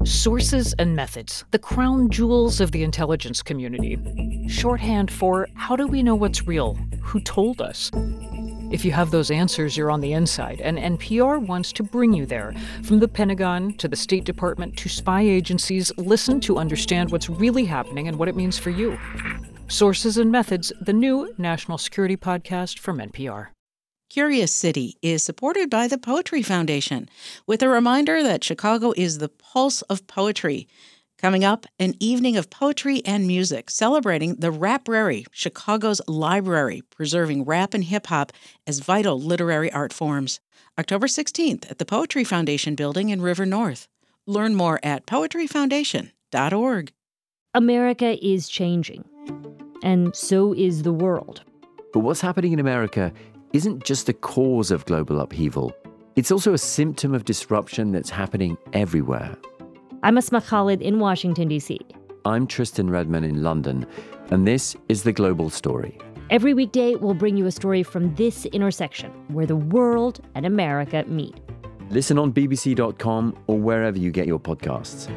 Sources and methods, the crown jewels of the intelligence community. Shorthand for how do we know what's real? Who told us? If you have those answers, you're on the inside, and NPR wants to bring you there. From the Pentagon to the State Department to spy agencies, listen to understand what's really happening and what it means for you. Sources and Methods, the new national security podcast from NPR. Curious City is supported by the Poetry Foundation, with a reminder that Chicago is the pulse of poetry. Coming up, an evening of poetry and music celebrating the Raprary, Chicago's library, preserving rap and hip-hop as vital literary art forms. October 16th at the Poetry Foundation building in River North. Learn more at poetryfoundation.org. America is changing, and so is the world. But what's happening in America isn't just a cause of global upheaval. It's also a symptom of disruption that's happening everywhere. I'm Asma Khalid in Washington, D.C. I'm Tristan Redman in London, and this is The Global Story. Every weekday, we'll bring you a story from this intersection, where the world and America meet. Listen on bbc.com or wherever you get your podcasts.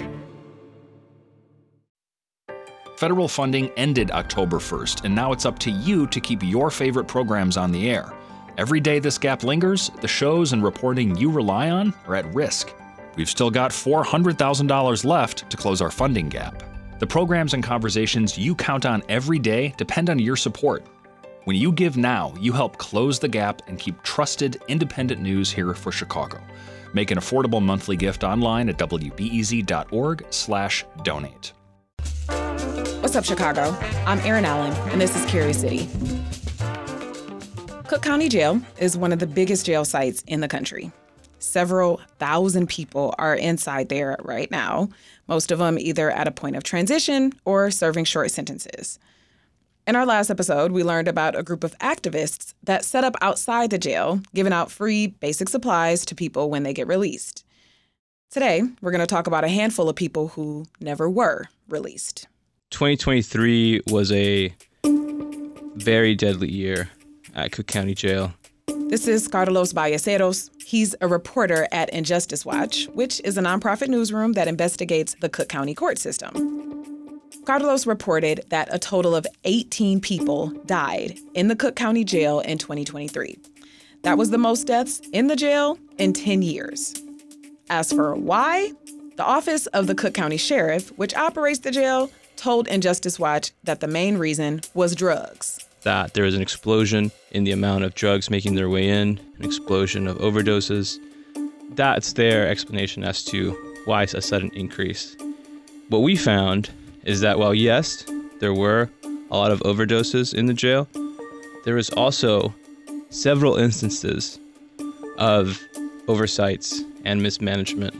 Federal funding ended October 1st, and now it's up to you to keep your favorite programs on the air. Every day this gap lingers, the shows and reporting you rely on are at risk. We've still got $400,000 left to close our funding gap. The programs and conversations you count on every day depend on your support. When you give now, you help close the gap and keep trusted, independent news here for Chicago. Make an affordable monthly gift online at wbez.org/donate. What's up, Chicago? I'm Erin Allen, and this is Curious City. Cook County Jail is one of the biggest jail sites in the country. Several thousand people are inside there right now, most of them either at a point of transition or serving short sentences. In our last episode, we learned about a group of activists that set up outside the jail, giving out free basic supplies to people when they get released. Today, we're going to talk about a handful of people who never were released. 2023 was a very deadly year at Cook County Jail. This is Carlos Ballesteros. He's a reporter at Injustice Watch, which is a nonprofit newsroom that investigates the Cook County court system. Carlos reported that a total of 18 people died in the Cook County Jail in 2023. That was the most deaths in the jail in 10 years. As for why, the Office of the Cook County Sheriff, which operates the jail, told Injustice Watch that the main reason was drugs. That there was an explosion in the amount of drugs making their way in, an explosion of overdoses. That's their explanation as to why a sudden increase. What we found is that while yes, there were a lot of overdoses in the jail, there was also several instances of oversights and mismanagement.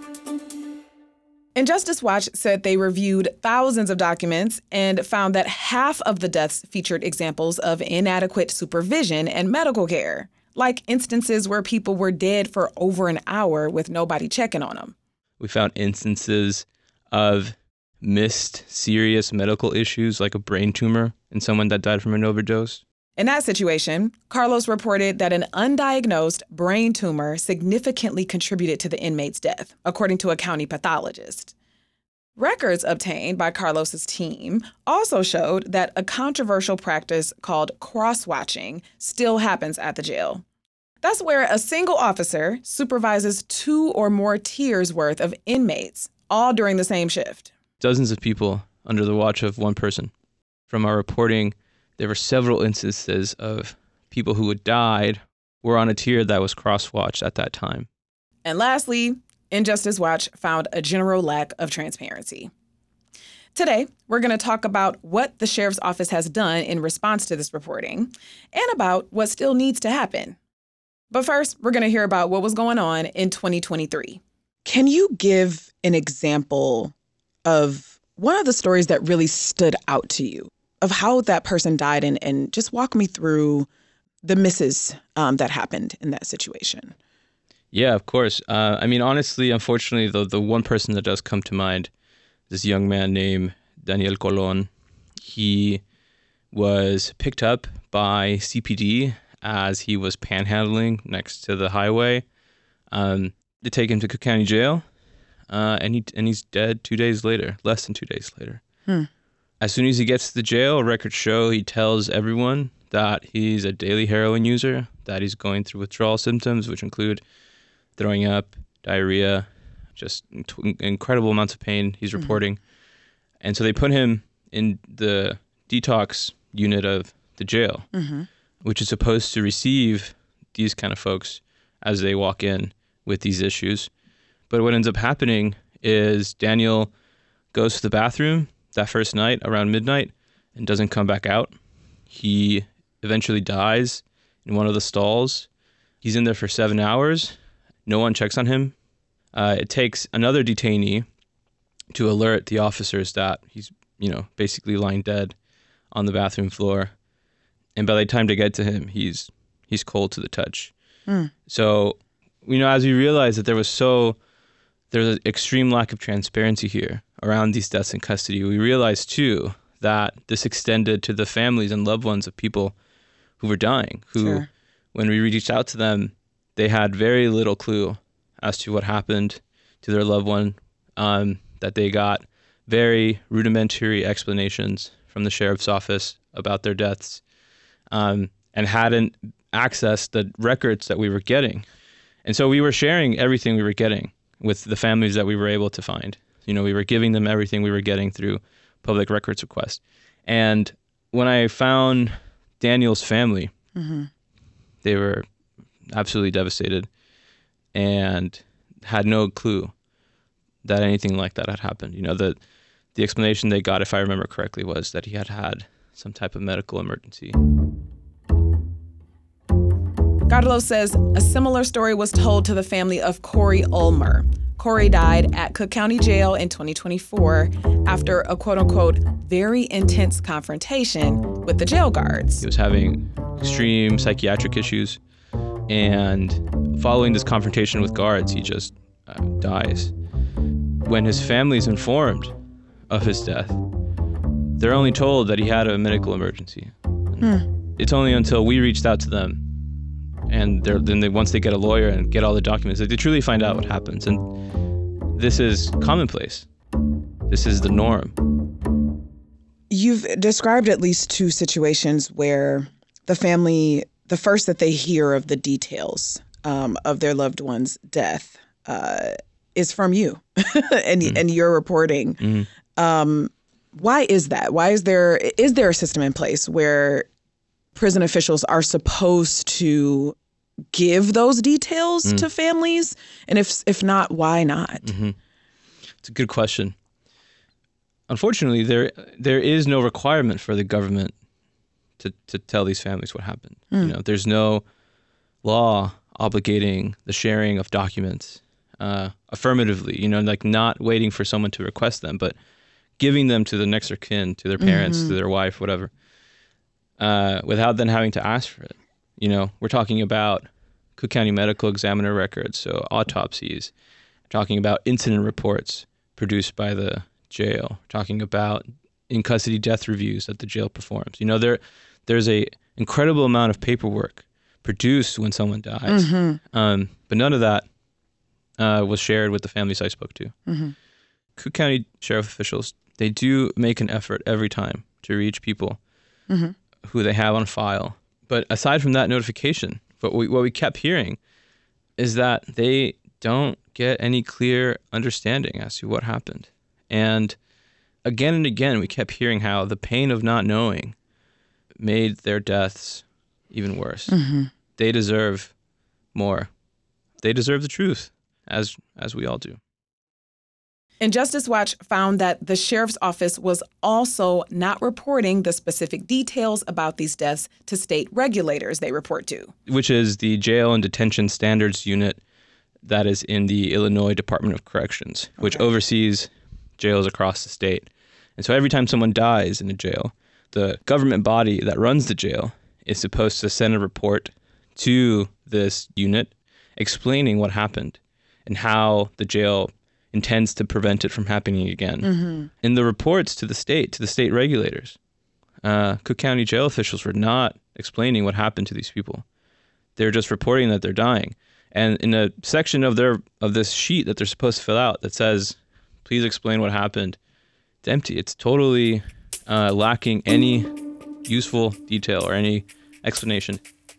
Injustice Watch said they reviewed thousands of documents and found that half of the deaths featured examples of inadequate supervision and medical care, like instances where people were dead for over an hour with nobody checking on them. We found instances of missed serious medical issues like a brain tumor in someone that died from an overdose. In that situation, Carlos reported that an undiagnosed brain tumor significantly contributed to the inmate's death, according to a county pathologist. Records obtained by Carlos's team also showed that a controversial practice called cross-watching still happens at the jail. That's where a single officer supervises 2 or more tiers worth of inmates, all during the same shift. Dozens of people under the watch of one person. From our reporting, there were several instances of people who had died were on a tier that was cross-watched at that time. And lastly, Injustice Watch found a general lack of transparency. Today, we're going to talk about what the sheriff's office has done in response to this reporting and about what still needs to happen. But first, we're going to hear about what was going on in 2023. Can you give an example of one of the stories that really stood out to you, of how that person died, and just walk me through the misses that happened in that situation? Yeah, of course. Honestly, unfortunately, the one person that does come to mind, this young man named Daniel Colon, he was picked up by CPD as he was panhandling next to the highway. They take him to Cook County Jail. and he's dead 2 days later, less than 2 days later. As soon as he gets to the jail, records show he tells everyone that he's a daily heroin user, that he's going through withdrawal symptoms, which include throwing up, diarrhea, just incredible amounts of pain he's reporting. And so they put him in the detox unit of the jail, which is supposed to receive these kind of folks as they walk in with these issues. But what ends up happening is Daniel goes to the bathroom that first night around midnight and doesn't come back out. He eventually dies in one of the stalls. He's in there for 7 hours. No one checks on him. It takes another detainee to alert the officers that he's, basically lying dead on the bathroom floor. And by the time they get to him, he's cold to the touch. So, as we realized that there's an extreme lack of transparency here around these deaths in custody, we realized too that this extended to the families and loved ones of people who were dying, who, when we reached out to them, they had very little clue as to what happened to their loved one, that they got very rudimentary explanations from the sheriff's office about their deaths, and hadn't accessed the records that we were getting. And so we were sharing everything we were getting with the families that we were able to find. We were giving them everything we were getting through public records request. And when I found Daniel's family, they were absolutely devastated and had no clue that anything like that had happened. The explanation they got, if I remember correctly, was that he had some type of medical emergency. Carlos says a similar story was told to the family of Corey Ulmer. Corey died at Cook County Jail in 2024 after a quote-unquote very intense confrontation with the jail guards. He was having extreme psychiatric issues, and following this confrontation with guards, he just dies. When his family is informed of his death, they're only told that he had a medical emergency. It's only until we reached out to them, and once they get a lawyer and get all the documents, they truly find out what happens. And this is commonplace. This is the norm. You've described at least two situations where the family, the first that they hear of the details of their loved one's death is from you and your reporting. Why is that? Why is there a system in place where prison officials are supposed to give those details to families? And if not, why not? It's a good question. Unfortunately, there is no requirement for the government to tell these families what happened. There's no law obligating the sharing of documents affirmatively, not waiting for someone to request them, but giving them to the next of kin, to their parents, to their wife, whatever, without then having to ask for it. We're talking about Cook County Medical Examiner records, so autopsies. We're talking about incident reports produced by the jail. We're talking about in-custody death reviews that the jail performs. There's a incredible amount of paperwork produced when someone dies, but none of that was shared with the families I spoke to. Cook County Sheriff officials, they do make an effort every time to reach people who they have on file. But aside from that notification, what we kept hearing is that they don't get any clear understanding as to what happened. And again, we kept hearing how the pain of not knowing made their deaths even worse. They deserve more. They deserve the truth, as we all do. And Justice Watch found that the sheriff's office was also not reporting the specific details about these deaths to state regulators they report to, which is the Jail and Detention Standards Unit that is in the Illinois Department of Corrections, which oversees jails across the state. And so every time someone dies in a jail, the government body that runs the jail is supposed to send a report to this unit explaining what happened and how the jail intends to prevent it from happening again. In the reports to the state regulators, Cook County jail officials were not explaining what happened to these people. They're just reporting that they're dying. And in a section of this sheet that they're supposed to fill out that says, please explain what happened, it's empty. It's totally lacking any useful detail or any explanation.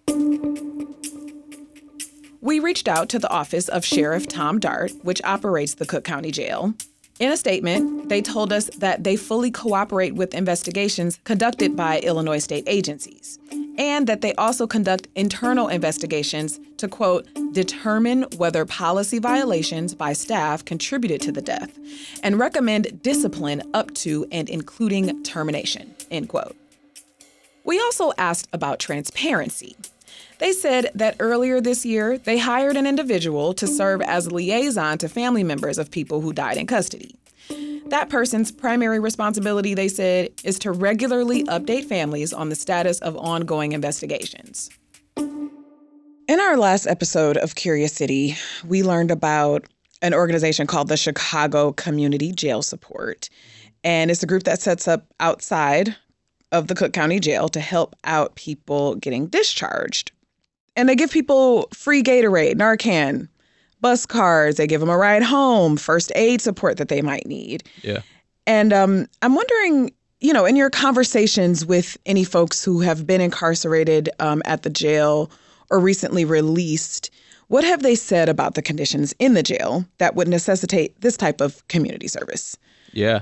We reached out to the office of Sheriff Tom Dart, which operates the Cook County Jail. In a statement, they told us that they fully cooperate with investigations conducted by Illinois state agencies, and that they also conduct internal investigations to, quote, determine whether policy violations by staff contributed to the death, and recommend discipline up to and including termination, end quote. We also asked about transparency. They said that earlier this year, they hired an individual to serve as liaison to family members of people who died in custody. That person's primary responsibility, they said, is to regularly update families on the status of ongoing investigations. In our last episode of Curious City, we learned about an organization called the Chicago Community Jail Support. And it's a group that sets up outside of the Cook County Jail to help out people getting discharged. And they give people free Gatorade, Narcan, bus cards. They give them a ride home, first aid support that they might need. Yeah. And I'm wondering, in your conversations with any folks who have been incarcerated at the jail or recently released, what have they said about the conditions in the jail that would necessitate this type of community service? Yeah.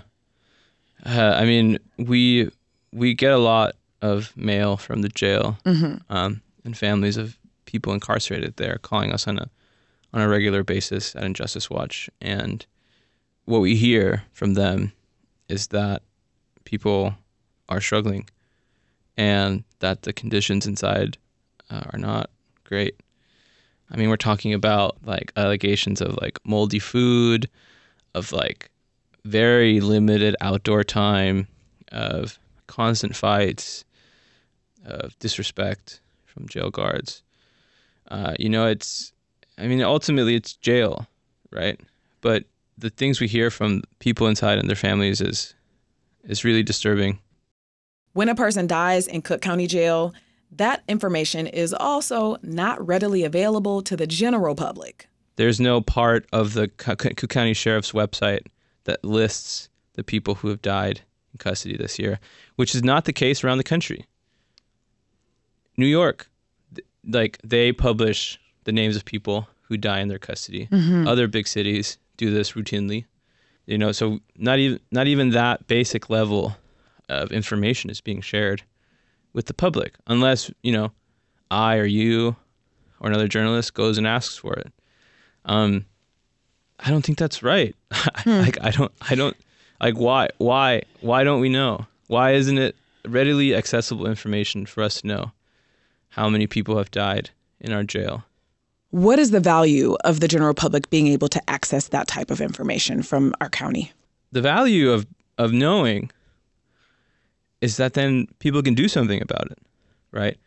We get a lot of mail from the jail, and families of people incarcerated there calling us on a regular basis at Injustice Watch. And what we hear from them is that people are struggling and that the conditions inside are not great. I mean, we're talking about like allegations of like moldy food, of like very limited outdoor time, of constant fights, of disrespect from jail guards. Ultimately it's jail, right? But the things we hear from people inside and their families is really disturbing. When a person dies in Cook County Jail, that information is also not readily available to the general public. There's no part of the Cook County Sheriff's website that lists the people who have died in custody this year, which is not the case around the country. New York, they publish the names of people who die in their custody. Other big cities do this routinely. So not even that basic level of information is being shared with the public, unless, I or you or another journalist goes and asks for it. I don't think that's right. Why don't we know? Why isn't it readily accessible information for us to know how many people have died in our jail? What is the value of the general public being able to access that type of information from our county? The value of knowing is that then people can do something about it, right?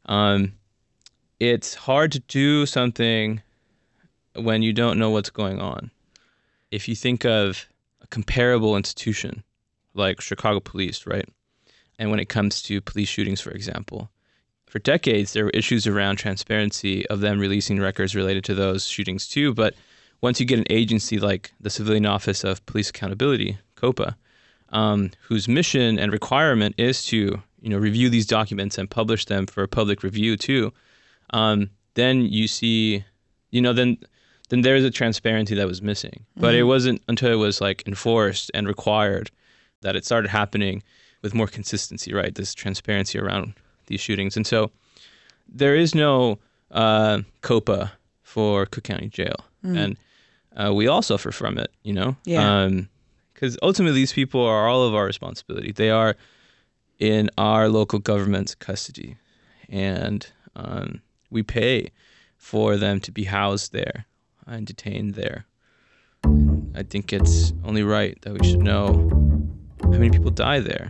It's hard to do something when you don't know what's going on. If you think of a comparable institution like Chicago Police, right? And when it comes to police shootings, for example, for decades, there were issues around transparency of them releasing records related to those shootings too. But once you get an agency like the Civilian Office of Police Accountability, COPA, whose mission and requirement is to, review these documents and publish them for public review too, then you see, then there's a transparency that was missing. But it wasn't until it was like enforced and required that it started happening with more consistency, right? This transparency around these shootings. And so there is no COPA for Cook County Jail. And we all suffer from it, Yeah. Because ultimately these people are all of our responsibility. They are in our local government's custody. And we pay for them to be housed there and detained there. I think it's only right that we should know how many people die there.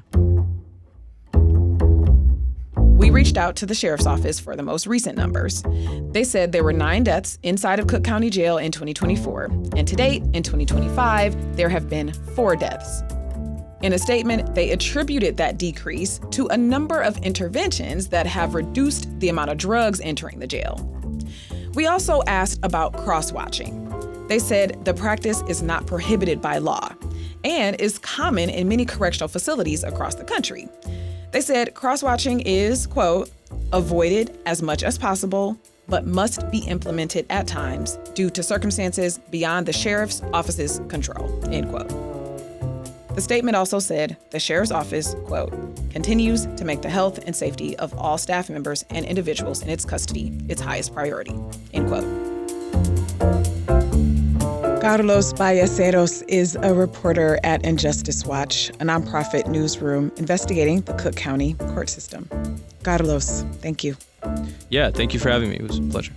We reached out to the sheriff's office for the most recent numbers. They said there were 9 deaths inside of Cook County Jail in 2024. And to date, in 2025, there have been 4 deaths. In a statement, they attributed that decrease to a number of interventions that have reduced the amount of drugs entering the jail. We also asked about cross-watching. They said the practice is not prohibited by law and is common in many correctional facilities across the country. They said cross-watching is, quote, avoided as much as possible, but must be implemented at times due to circumstances beyond the sheriff's office's control, end quote. The statement also said the sheriff's office, quote, continues to make the health and safety of all staff members and individuals in its custody its highest priority, end quote. Carlos Ballesteros is a reporter at Injustice Watch, a nonprofit newsroom investigating the Cook County court system. Carlos, thank you. Yeah, thank you for having me. It was a pleasure.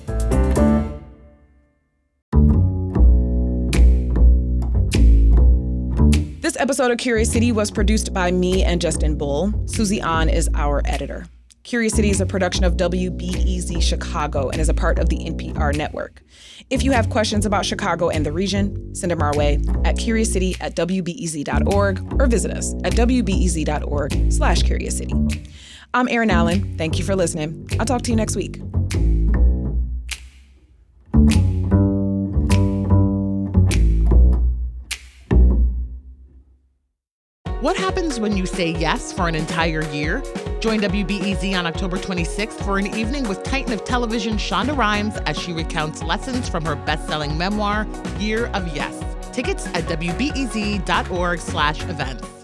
This episode of Curious City was produced by me and Justin Bull. Susie An is our editor. Curious City is a production of WBEZ Chicago and is a part of the NPR network. If you have questions about Chicago and the region, send them our way at curiouscity@wbez.org or visit us at wbez.org/curiouscity. I'm Erin Allen. Thank you for listening. I'll talk to you next week. What happens when you say yes for an entire year? Join WBEZ on October 26th for an evening with Titan of Television Shonda Rhimes as she recounts lessons from her best-selling memoir, Year of Yes. Tickets at wbez.org/events.